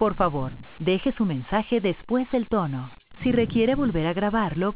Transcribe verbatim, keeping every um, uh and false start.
Por favor, deje su mensaje después del tono. Si requiere volver a grabarlo,